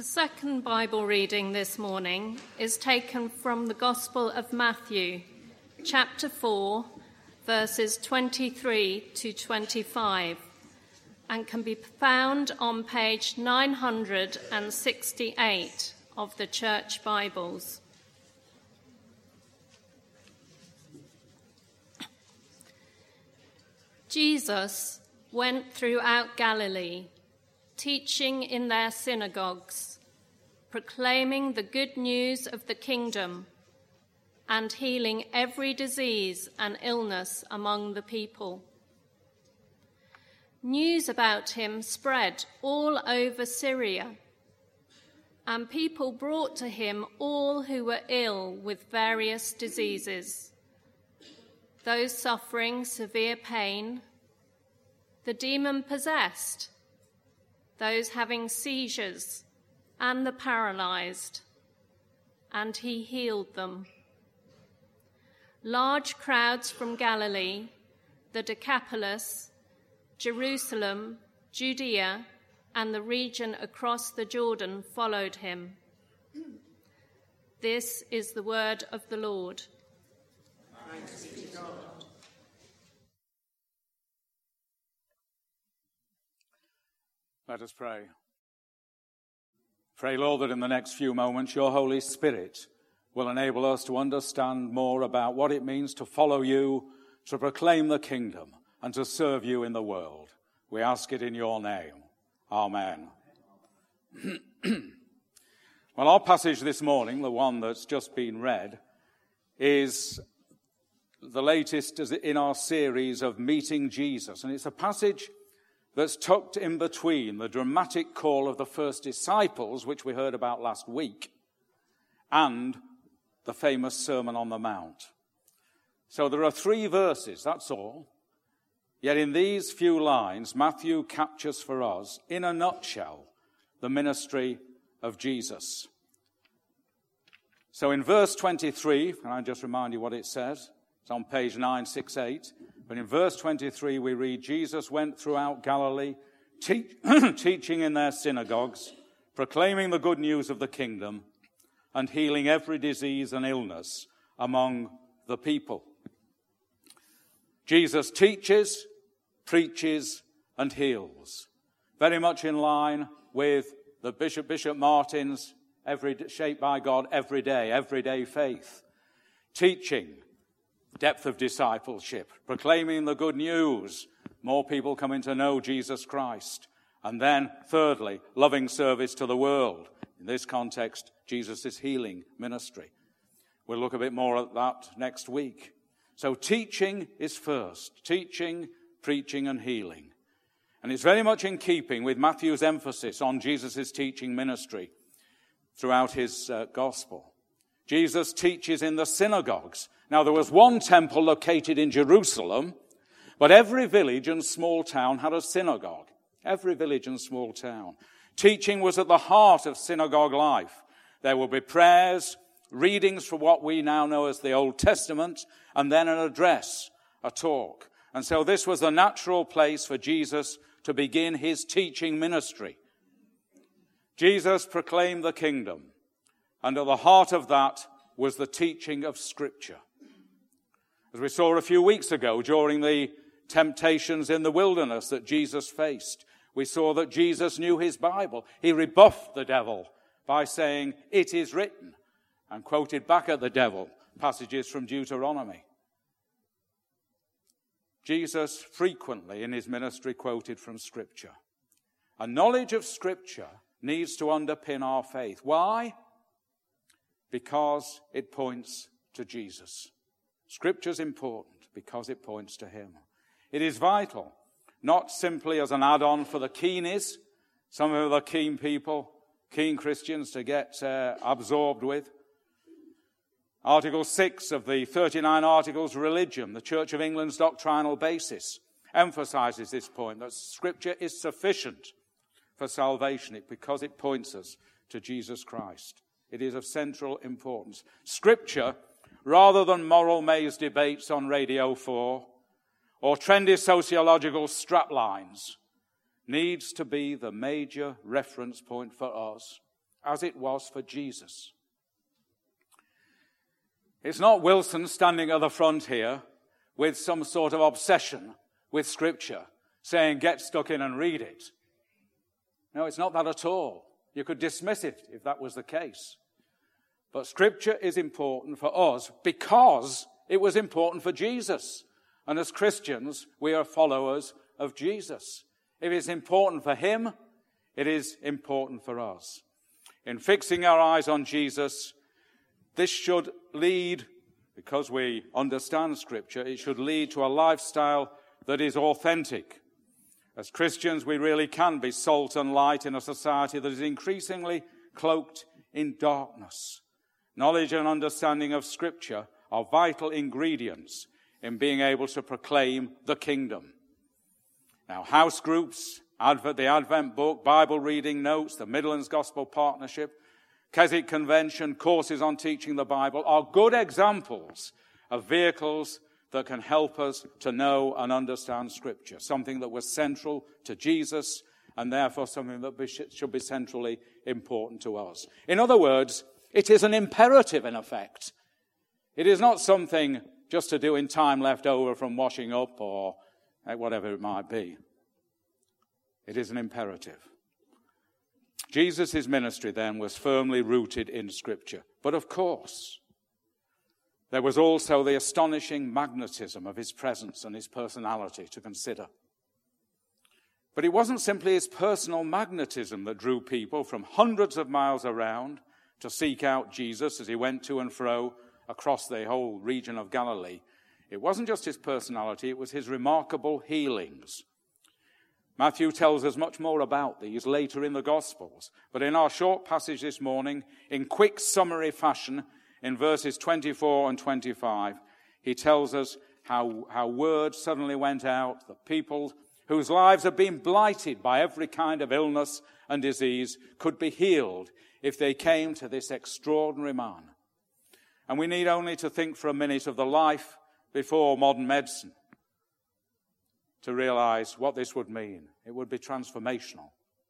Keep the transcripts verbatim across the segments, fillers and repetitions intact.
The second Bible reading this morning is taken from the Gospel of Matthew, chapter four, verses twenty-three to twenty-five, and can be found on page nine hundred sixty-eight of the Church Bibles. Jesus went throughout Galilee, teaching in their synagogues, proclaiming the good news of the kingdom, and healing every disease and illness among the people. News about him spread all over Syria, and people brought to him all who were ill with various diseases, those suffering severe pain, the demon-possessed, those having seizures, and the paralyzed, and he healed them. Large crowds from Galilee, the Decapolis, Jerusalem, Judea, and the region across the Jordan followed him. This is the word of the Lord. Thanks be to God. Let us pray. Pray, Lord, that in the next few moments your Holy Spirit will enable us to understand more about what it means to follow you, to proclaim the kingdom, and to serve you in the world. We ask it in your name. Amen. Well, our passage this morning, the one that's just been read, is the latest in our series of Meeting Jesus. And it's a passage that's tucked in between the dramatic call of the first disciples, which we heard about last week, and the famous Sermon on the Mount. So there are three verses, that's all. Yet in these few lines, Matthew captures for us, in a nutshell, the ministry of Jesus. So in verse twenty-three, can I just remind you what it says? It's on page nine sixty-eight. But in verse twenty-three, we read, Jesus went throughout Galilee, te- teaching in their synagogues, proclaiming the good news of the kingdom, and healing every disease and illness among the people. Jesus teaches, preaches, and heals. Very much in line with the Bishop, Bishop Martin's every, shaped by God every day, everyday faith. Teaching, depth of discipleship, proclaiming the good news, more people coming to know Jesus Christ. And then, thirdly, loving service to the world. In this context, Jesus' healing ministry. We'll look a bit more at that next week. So teaching is first. Teaching, preaching, and healing. And it's very much in keeping with Matthew's emphasis on Jesus' teaching ministry throughout his uh, gospel. Jesus teaches in the synagogues. Now, there was one temple located in Jerusalem, but every village and small town had a synagogue. Every village and small town. Teaching was at the heart of synagogue life. There would be prayers, readings from what we now know as the Old Testament, and then an address, a talk. And so this was the natural place for Jesus to begin his teaching ministry. Jesus proclaimed the kingdom, and at the heart of that was the teaching of Scripture. As we saw a few weeks ago during the temptations in the wilderness that Jesus faced, we saw that Jesus knew his Bible. He rebuffed the devil by saying, "It is written," and quoted back at the devil passages from Deuteronomy. Jesus frequently in his ministry quoted from Scripture. A knowledge of Scripture needs to underpin our faith. Why? Because it points to Jesus. Scripture's important because it points to him. It is vital, not simply as an add-on for the keenies, some of the keen people, keen Christians to get uh, absorbed with. Article six of the thirty-nine Articles of Religion, the Church of England's doctrinal basis, emphasizes this point, that Scripture is sufficient for salvation because it points us to Jesus Christ. It is of central importance. Scripture, rather than moral maze debates on Radio four or trendy sociological straplines, needs to be the major reference point for us as it was for Jesus. It's not Wilson standing at the front here with some sort of obsession with Scripture, saying, get stuck in and read it. No, it's not that at all. You could dismiss it if that was the case. But Scripture is important for us because it was important for Jesus. And as Christians, we are followers of Jesus. If it's important for him, it is important for us. In fixing our eyes on Jesus, this should lead, because we understand Scripture, it should lead to a lifestyle that is authentic. As Christians, we really can be salt and light in a society that is increasingly cloaked in darkness. Knowledge and understanding of Scripture are vital ingredients in being able to proclaim the kingdom. Now, house groups, Advent, the Advent book, Bible reading notes, the Midlands Gospel Partnership, Keswick Convention, courses on teaching the Bible are good examples of vehicles that can help us to know and understand Scripture, something that was central to Jesus and therefore something that should be centrally important to us. In other words, it is an imperative in effect. It is not something just to do in time left over from washing up or whatever it might be. It is an imperative. Jesus' ministry then was firmly rooted in Scripture. But of course, there was also the astonishing magnetism of his presence and his personality to consider. But it wasn't simply his personal magnetism that drew people from hundreds of miles around to seek out Jesus as he went to and fro across the whole region of Galilee. It wasn't just his personality, it was his remarkable healings. Matthew tells us much more about these later in the Gospels. But in our short passage this morning, in quick summary fashion, in verses twenty-four and twenty-five, he tells us how, how word suddenly went out that people whose lives had been blighted by every kind of illness and disease could be healed if they came to this extraordinary man. And we need only to think for a minute of the life before modern medicine to realize what this would mean. It would be transformational.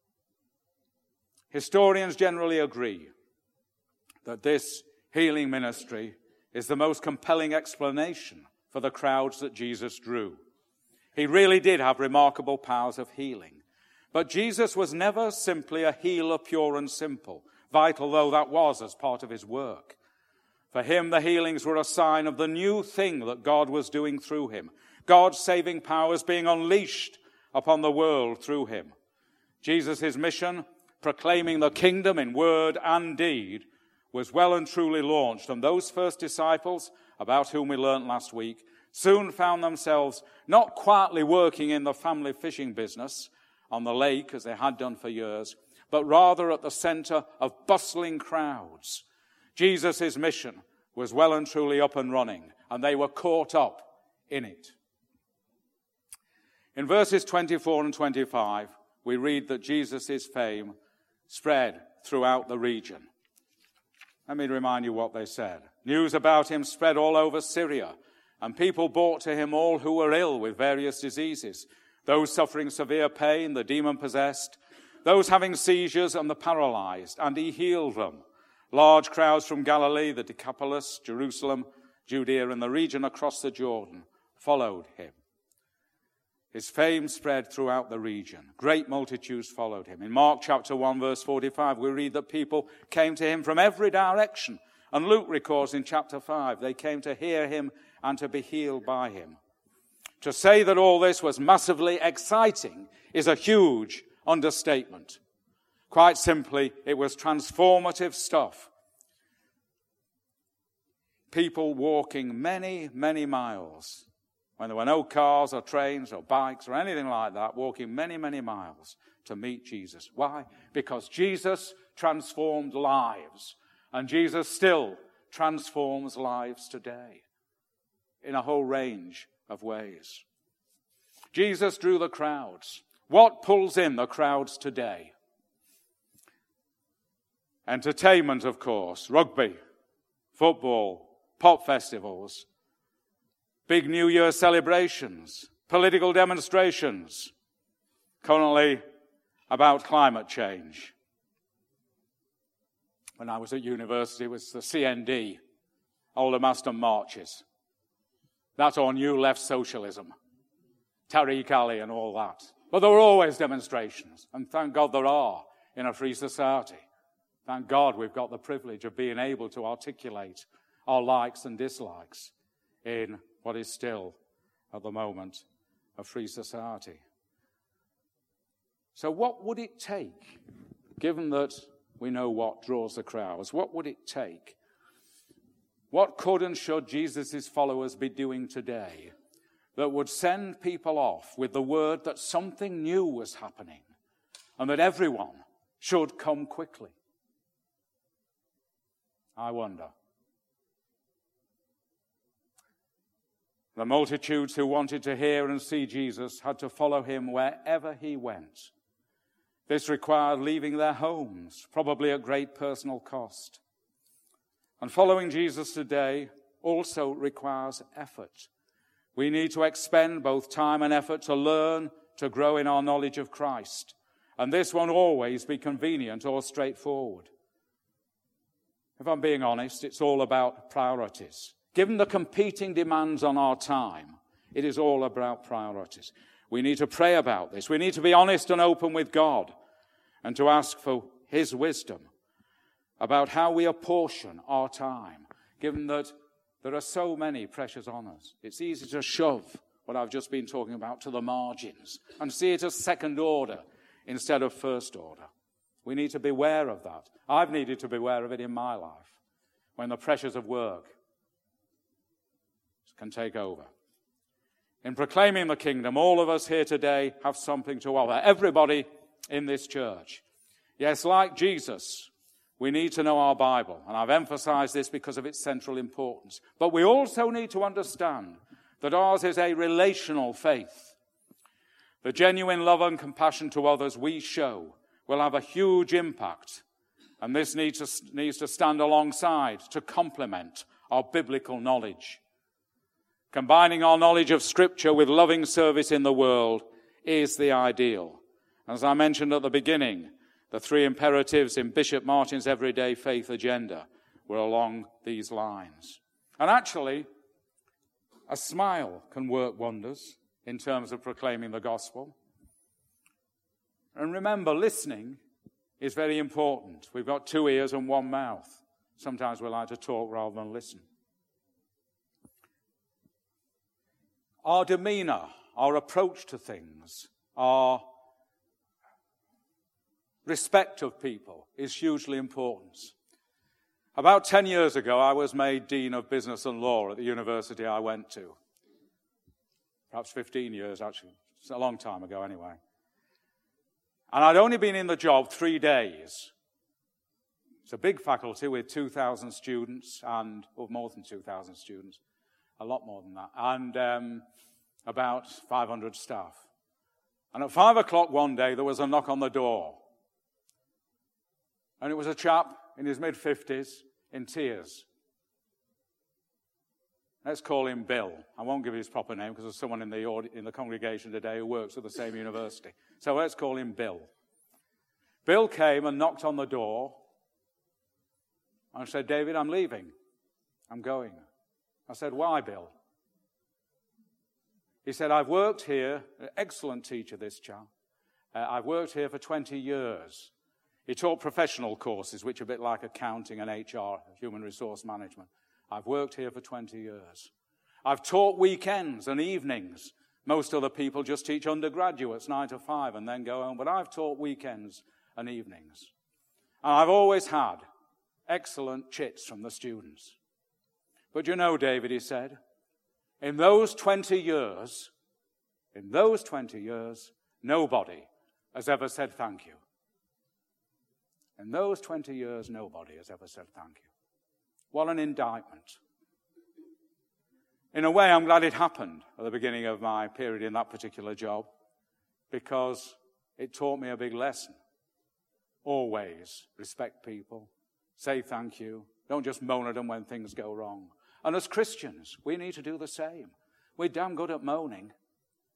Historians generally agree that this healing ministry is the most compelling explanation for the crowds that Jesus drew. He really did have remarkable powers of healing. But Jesus was never simply a healer, pure and simple, vital though that was as part of his work. For him, the healings were a sign of the new thing that God was doing through him. God's saving powers being unleashed upon the world through him. Jesus' mission, proclaiming the kingdom in word and deed, was well and truly launched. And those first disciples, about whom we learnt last week, soon found themselves not quietly working in the family fishing business on the lake as they had done for years, but rather at the center of bustling crowds. Jesus' mission was well and truly up and running, and they were caught up in it. In verses twenty-four and twenty-five, we read that Jesus' fame spread throughout the region. Let me remind you what they said. News about him spread all over Syria, and people brought to him all who were ill with various diseases, those suffering severe pain, the demon-possessed, those having seizures and the paralyzed, and he healed them. Large crowds from Galilee, the Decapolis, Jerusalem, Judea, and the region across the Jordan followed him. His fame spread throughout the region. Great multitudes followed him. In Mark chapter one, verse forty-five, we read that people came to him from every direction. And Luke records in chapter five, they came to hear him and to be healed by him. To say that all this was massively exciting is a huge understatement. Quite simply, it was transformative stuff. People walking many, many miles, when there were no cars or trains or bikes or anything like that, walking many, many miles to meet Jesus. Why? Because Jesus transformed lives, and Jesus still transforms lives today in a whole range of ways. Jesus drew the crowds. What pulls in the crowds today? Entertainment, of course, rugby, football, pop festivals, big New Year celebrations, political demonstrations, currently about climate change. when I was at university, it was the C N D, Old Maston Marches. That's all New Left Socialism, Tariq Ali and all that. But there were always demonstrations, and thank God there are in a free society. Thank God we've got the privilege of being able to articulate our likes and dislikes in what is still, at the moment, a free society. So what would it take, given that we know what draws the crowds, what would it take? What could and should Jesus' followers be doing today that would send people off with the word that something new was happening and that everyone should come quickly? I wonder. The multitudes who wanted to hear and see Jesus had to follow him wherever he went. This required leaving their homes, probably at great personal cost. And following Jesus today also requires effort. We need to expend both time and effort to learn, to grow in our knowledge of Christ. And this won't always be convenient or straightforward. If I'm being honest, it's all about priorities. Given the competing demands on our time, it is all about priorities. We need to pray about this. We need to be honest and open with God and to ask for his wisdom about how we apportion our time, given that there are so many pressures on us. It's easy to shove what I've just been talking about to the margins and see it as second order instead of first order. We need to be aware of that. I've needed to be aware of it in my life when the pressures of work can take over. In proclaiming the kingdom, all of us here today have something to offer. Everybody in this church. Yes, like Jesus, we need to know our Bible, and I've emphasized this because of its central importance. But we also need to understand that ours is a relational faith. The genuine love and compassion to others we show will have a huge impact, and this needs to, needs to stand alongside to complement our biblical knowledge. Combining our knowledge of Scripture with loving service in the world is the ideal. As I mentioned at the beginning, the three imperatives in Bishop Martin's Everyday Faith Agenda were along these lines. And actually, a smile can work wonders in terms of proclaiming the gospel. And remember, listening is very important. We've got two ears and one mouth. Sometimes we like to talk rather than listen. Our demeanor, our approach to things, our respect of people is hugely important. About ten years ago, I was made Dean of Business and Law at the university I went to. Perhaps fifteen years, actually. It's a long time ago anyway. And I'd only been in the job three days. It's a big faculty with two thousand students and, or more than two thousand students. A lot more than that. And um, about five hundred staff. And at five o'clock one day, there was a knock on the door. And it was a chap in his mid-fifties in tears. Let's call him Bill. I won't give his proper name because there's someone in the, in the congregation today who works at the same university. So let's call him Bill. Bill came and knocked on the door and said, "David, I'm leaving. I'm going." I said, "Why, Bill?" He said, "I've worked here," an excellent teacher, this chap. Uh, "I've worked here for twenty years. He taught professional courses, which are a bit like accounting and H R, human resource management. "I've worked here for twenty years. I've taught weekends and evenings. Most other people just teach undergraduates nine to five and then go home. But I've taught weekends and evenings. And I've always had excellent chits from the students. But you know, David," he said, in those twenty years, in those twenty years, nobody has ever said thank you. In those twenty years, nobody has ever said thank you." What an indictment. In a way, I'm glad it happened at the beginning of my period in that particular job, because it taught me a big lesson. Always respect people, say thank you, don't just moan at them when things go wrong. And as Christians, we need to do the same. We're damn good at moaning.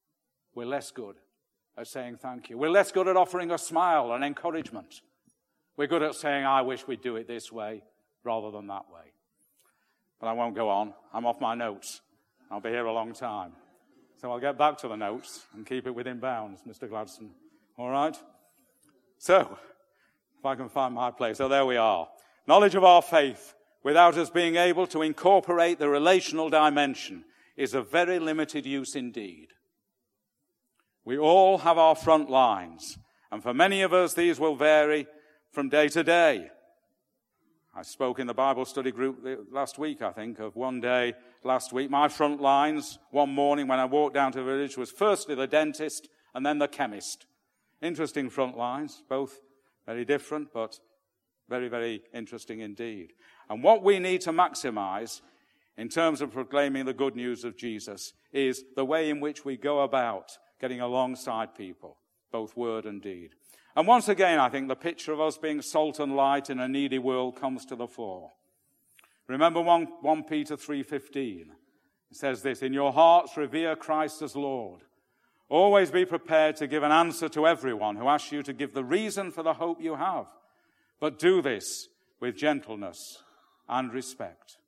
We're less good at saying thank you. We're less good at offering a smile and encouragement. We're good at saying, I wish we'd do it this way rather than that way. But I won't go on. I'm off my notes. I'll be here a long time. So I'll get back to the notes and keep it within bounds, Mister Gladstone. All right? So, if I can find my place. So there we are. Knowledge of our faith without us being able to incorporate the relational dimension is of very limited use indeed. We all have our front lines, and for many of us these will vary from day to day. I spoke in the Bible study group last week, I think, of one day last week. My front lines one morning when I walked down to the village was firstly the dentist and then the chemist. Interesting front lines, both very different, but very, very interesting indeed. And what we need to maximize in terms of proclaiming the good news of Jesus is the way in which we go about getting alongside people, both word and deed. And once again, I think the picture of us being salt and light in a needy world comes to the fore. Remember First Peter three fifteen. It says this, in your hearts revere Christ as Lord. Always be prepared to give an answer to everyone who asks you to give the reason for the hope you have. But do this with gentleness and respect.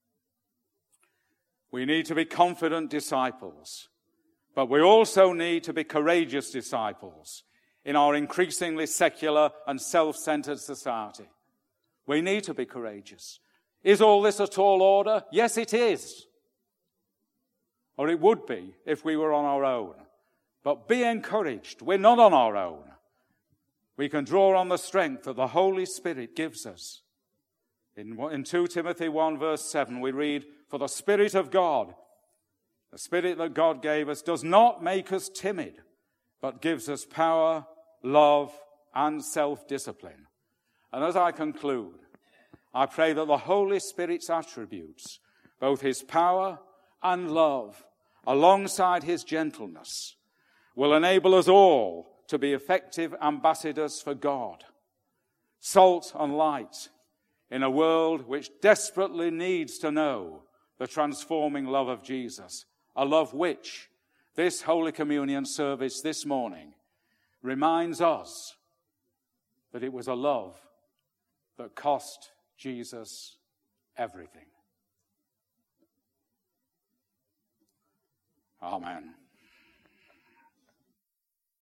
We need to be confident disciples, but we also need to be courageous disciples in our increasingly secular and self-centered society. We need to be courageous. Is all this a tall order? Yes, it is. Or it would be if we were on our own. But be encouraged. We're not on our own. We can draw on the strength that the Holy Spirit gives us. In, in Second Timothy one verse seven we read, for the Spirit of God, the Spirit that God gave us, does not make us timid, but gives us power, love, and self-discipline. And as I conclude, I pray that the Holy Spirit's attributes, both his power and love, alongside his gentleness, will enable us all to be effective ambassadors for God, salt and light in a world which desperately needs to know the transforming love of Jesus, a love which this Holy Communion service this morning reminds us that it was a love that cost Jesus everything. Amen.